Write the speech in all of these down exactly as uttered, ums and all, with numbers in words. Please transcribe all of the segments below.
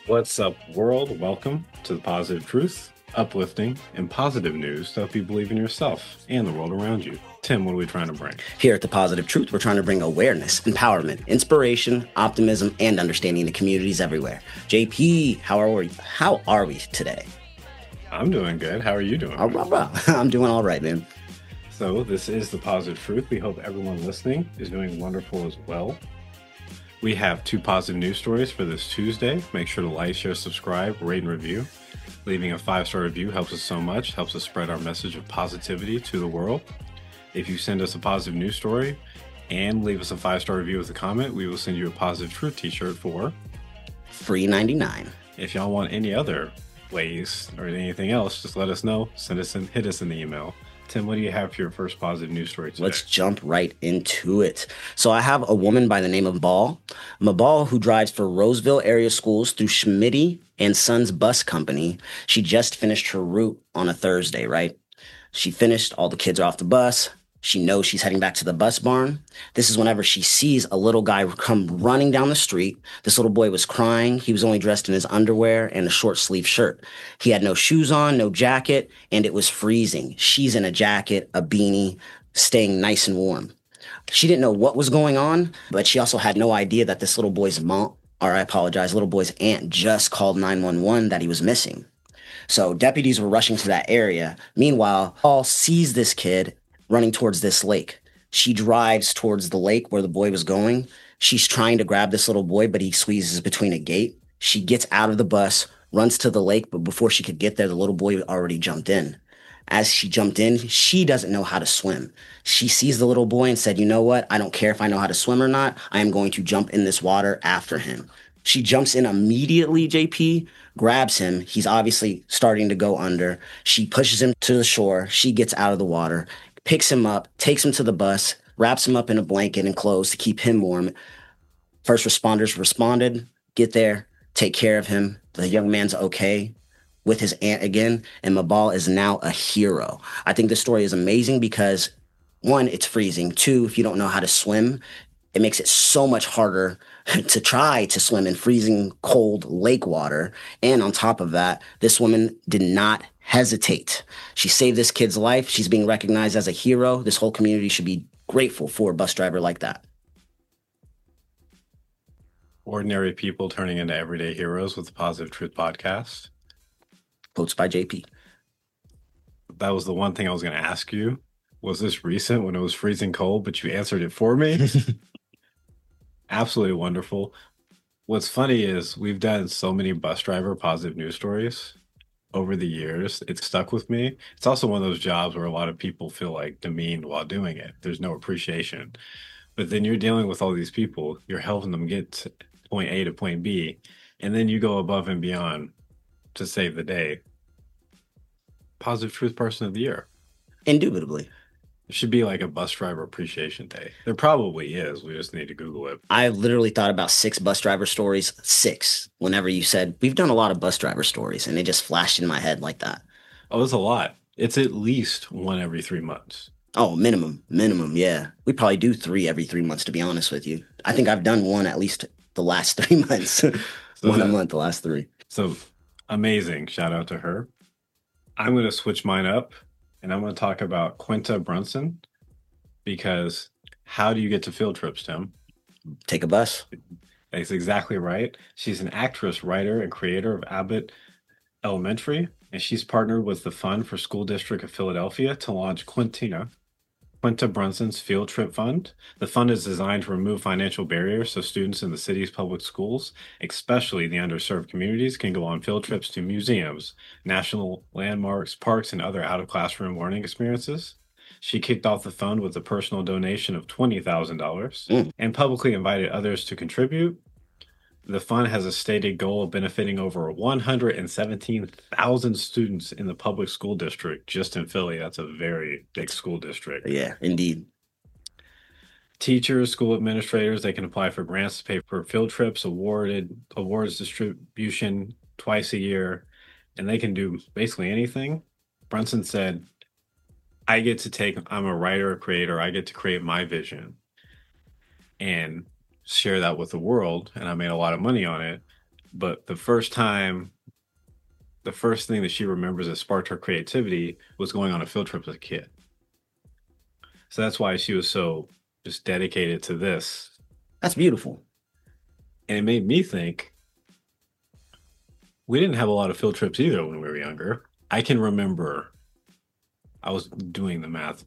What's up, world? Welcome to the Positive Truth, uplifting and positive news to help you believe in yourself and the world around you. Tim, what are we trying to bring? Here at The Positive Truth, we're trying to bring awareness, empowerment, inspiration, optimism, and understanding to communities everywhere. J P, how are we? How are we today? I'm doing good. How are you doing? Oh, blah, blah. I'm doing all right, man. So this is The Positive Truth. We hope everyone listening is doing wonderful as well. We have two positive news stories for this Tuesday. Make sure to like, share, subscribe, rate, and review. Leaving a five-star review helps us so much, helps us spread our message of positivity to the world. If you send us a positive news story and leave us a five-star review with a comment, we will send you a Positive Truth t-shirt for free ninety-nine. If y'all want any other ways or anything else, just let us know. Send us and hit us in the email. Tim, what do you have for your first positive news story today? Let's jump right into it. So I have a woman by the name of Mabal. Mabal, who drives for Roseville area schools through Schmitty and Sons Bus Company. She just finished her route on a Thursday, right? She finished, all the kids are off the bus. She knows she's heading back to the bus barn. This is whenever she sees a little guy come running down the street. This little boy was crying. He was only dressed in his underwear and a short sleeve shirt. He had no shoes on, no jacket, and it was freezing. She's in a jacket, a beanie, staying nice and warm. She didn't know what was going on, but she also had no idea that this little boy's mom, or I apologize, little boy's aunt just called nine one one that he was missing. So deputies were rushing to that area. Meanwhile, Paul sees this kid running towards this lake. She drives towards the lake where the boy was going. She's trying to grab this little boy, but he squeezes between a gate. She gets out of the bus, runs to the lake, but before she could get there, the little boy already jumped in. As she jumped in, she doesn't know how to swim. She sees the little boy and said, you know what? I don't care if I know how to swim or not. I am going to jump in this water after him. She jumps in immediately, J P, grabs him. He's obviously starting to go under. She pushes him to the shore. She gets out of the water, picks him up, takes him to the bus, wraps him up in a blanket and clothes to keep him warm. First responders responded, get there, take care of him. The young man's okay with his aunt again, and Mabal is now a hero. I think this story is amazing because, one, it's freezing. Two, if you don't know how to swim, it makes it so much harder to try to swim in freezing cold lake water. And on top of that, this woman did not hesitate. She saved this kid's life. She's being recognized as a hero. This whole community should be grateful for a bus driver like that. Ordinary people turning into everyday heroes with the Positive Truth podcast. Quotes by J P. That was the one thing I was going to ask you. Was this recent when it was freezing cold, but you answered it for me? Absolutely wonderful. What's funny is we've done so many bus driver positive news stories over the years. It's stuck with me. It's also one of those jobs where a lot of people feel like demeaned while doing it. There's no appreciation. But then you're dealing with all these people. You're helping them get to point A to point B. And then you go above and beyond to save the day. Positive Truth Person of the Year. Indubitably. It should be like a bus driver appreciation day. There probably is. We just need to Google it. I literally thought about six bus driver stories, six, whenever you said, we've done a lot of bus driver stories, and it just flashed in my head like that. Oh, it's a lot. It's at least one every three months. Oh, minimum, minimum, yeah. We probably do three every three months, to be honest with you. I think I've done one at least the last three months. So one that, a month, the last three. So amazing. Shout out to her. I'm going to switch mine up. And I'm going to talk about Quinta Brunson, because how do you get to field trips, Tim? Take a bus. That's exactly right. She's an actress, writer, and creator of Abbott Elementary, and she's partnered with the Fund for School District of Philadelphia to launch Quintina, Quinta Brunson's Field Trip Fund. The fund is designed to remove financial barriers so students in the city's public schools, especially the underserved communities, can go on field trips to museums, national landmarks, parks, and other out-of-classroom learning experiences. She kicked off the fund with a personal donation of twenty thousand dollars mm. and publicly invited others to contribute. The fund has a stated goal of benefiting over one hundred seventeen thousand students in the public school district just in Philly. That's a very big school district. Yeah, indeed. Teachers, school administrators, they can apply for grants to pay for field trips, awarded awards distribution twice a year, and they can do basically anything. Brunson said, I get to take, I'm a writer, a creator, I get to create my vision and share that with the world, and I made a lot of money on it. But the first time, the first thing that she remembers that sparked her creativity was going on a field trip as a kid. So that's why she was so just dedicated to this. That's beautiful. And it made me think we didn't have a lot of field trips either when we were younger. I can remember, I was doing the math.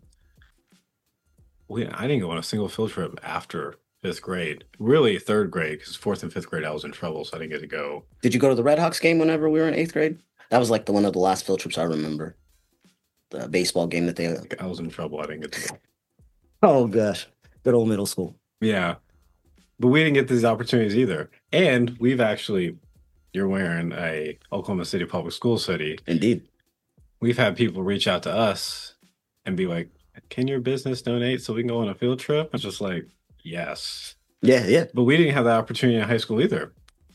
We, I didn't go on a single field trip after fifth grade. Really, third grade, because fourth and fifth grade I was in trouble, so I didn't get to go. Did you go to the Red Hawks game whenever we were in eighth grade? That was like the one of the last field trips I remember. The baseball game that they. I was in trouble. I didn't get to go. Oh gosh, good old middle school. Yeah, but we didn't get these opportunities either. And we've actually, you're wearing a Oklahoma City Public School hoodie. Indeed. We've had people reach out to us and be like, can your business donate so we can go on a field trip? I'm just like, yes. Yeah, yeah. But we didn't have that opportunity in high school either.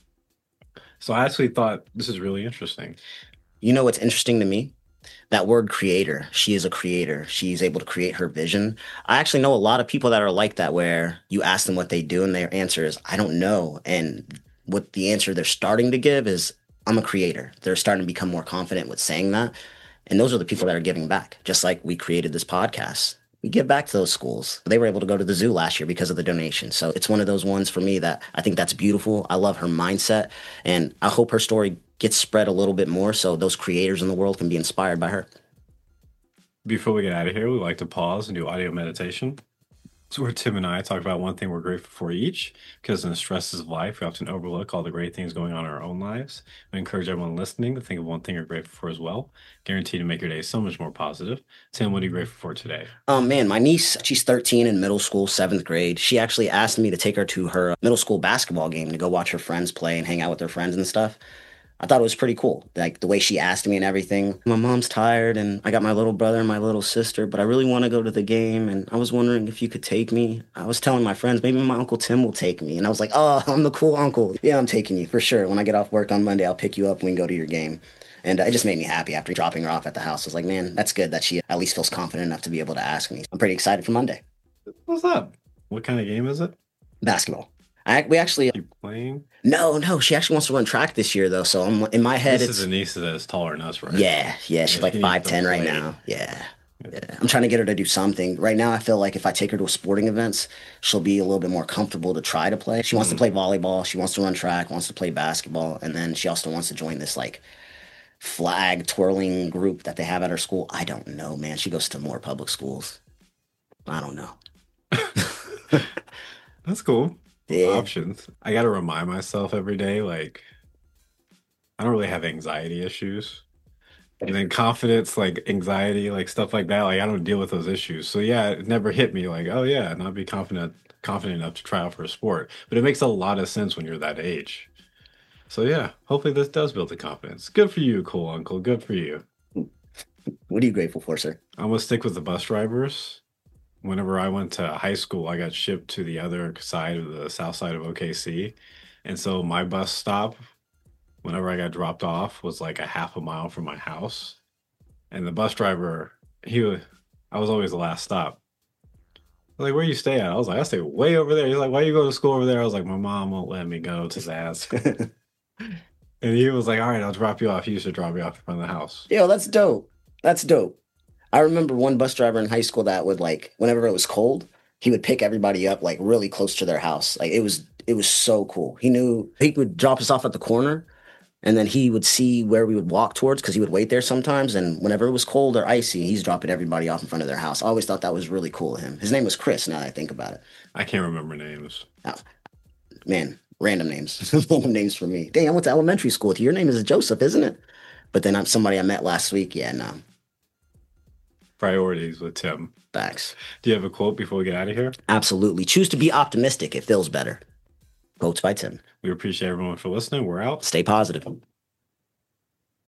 So I actually thought this is really interesting. You know what's interesting to me? That word creator. She is a creator. She's able to create her vision. I actually know a lot of people that are like that, where you ask them what they do and their answer is, I don't know. And what the answer they're starting to give is, I'm a creator. They're starting to become more confident with saying that. And those are the people that are giving back. Just like we created this podcast. We give back to those schools. They were able to go to the zoo last year because of the donation. So it's one of those ones for me that I think that's beautiful. I love her mindset. And I hope her story gets spread a little bit more so those creators in the world can be inspired by her. Before we get out of here, we like to pause and do audio meditation. So where Tim and I talk about one thing we're grateful for each, because in the stresses of life, we often overlook all the great things going on in our own lives. We encourage everyone listening to think of one thing you're grateful for as well. Guaranteed to make your day so much more positive. Tim, what are you grateful for today? Oh man, my niece, she's thirteen in middle school, seventh grade. She actually asked me to take her to her middle school basketball game to go watch her friends play and hang out with her friends and stuff. I thought it was pretty cool. Like the way she asked me and everything. My mom's tired and I got my little brother and my little sister, but I really want to go to the game. And I was wondering if you could take me. I was telling my friends, maybe my Uncle Tim will take me. And I was like, oh, I'm the cool uncle. Yeah, I'm taking you for sure. When I get off work on Monday, I'll pick you up and we can go to your game. And uh, it just made me happy after dropping her off at the house. I was like, man, that's good that she at least feels confident enough to be able to ask me. I'm pretty excited for Monday. What's up? What kind of game is it? Basketball. I, we actually. Are you playing? No, no. She actually wants to run track this year, though. So I'm in my head. This it's is a niece that is taller than us, right? Yeah, yeah. She's Yeah, like she needs five to ten right play. now. Yeah. Yeah. I'm trying to get her to do something. Right now, I feel like if I take her to a sporting events, she'll be a little bit more comfortable to try to play. She wants to Mhm. play volleyball. She wants to run track, wants to play basketball. And then she also wants to join this like flag twirling group that they have at her school. I don't know, man. She goes to more public schools. I don't know. That's cool. Yeah. Options. I got to remind myself every day, like, I don't really have anxiety issues. And then confidence, like anxiety, like stuff like that, like I don't deal with those issues. So yeah, it never hit me like, oh yeah, not be confident confident enough to try out for a sport. But it makes a lot of sense when you're that age. So yeah, hopefully this does build the confidence. Good for you, cool uncle. Good for you. What are you grateful for, sir? I'm gonna stick with the bus drivers. Whenever I went to high school, I got shipped to the other side of the south side of O K C. And so my bus stop, whenever I got dropped off, was like a half a mile from my house. And the bus driver, he was, I was always the last stop. Like, where you stay at? I was like, I stay way over there. He's like, why you go to school over there? I was like, my mom won't let me go to Zaz. And he was like, all right, I'll drop you off. He used to drop me off in front of the house. Yo, that's dope. That's dope. I remember one bus driver in high school that would like, whenever it was cold, he would pick everybody up like really close to their house. Like it was, it was so cool. He knew he would drop us off at the corner and then he would see where we would walk towards because he would wait there sometimes. And whenever it was cold or icy, he's dropping everybody off in front of their house. I always thought that was really cool of him. His name was Chris, now that I think about it. I can't remember names. Oh, man, random names. Random names for me. Dang, I went to elementary school with you. Your name is Joseph, isn't it? But then I'm somebody I met last week. Yeah, no. Priorities with Tim. Facts. Do you have a quote before we get out of here? Absolutely. Choose to be optimistic. It feels better. Quotes by Tim. We appreciate everyone for listening. We're out. Stay positive.